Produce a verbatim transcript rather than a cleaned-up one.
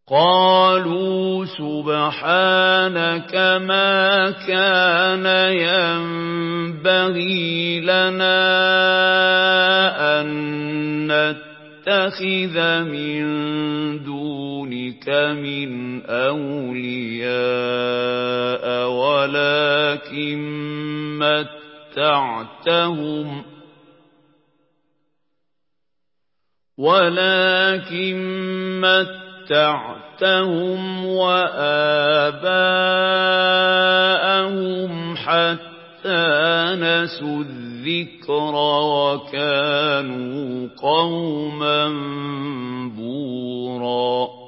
قالوا سبحانك ما كان ينبغي لنا أن نتخذ من دونك من أولياء ولكن متعتهم ولكن متعتهم وآباءهم حتى نسوا الذكر وكانوا قوما بوراً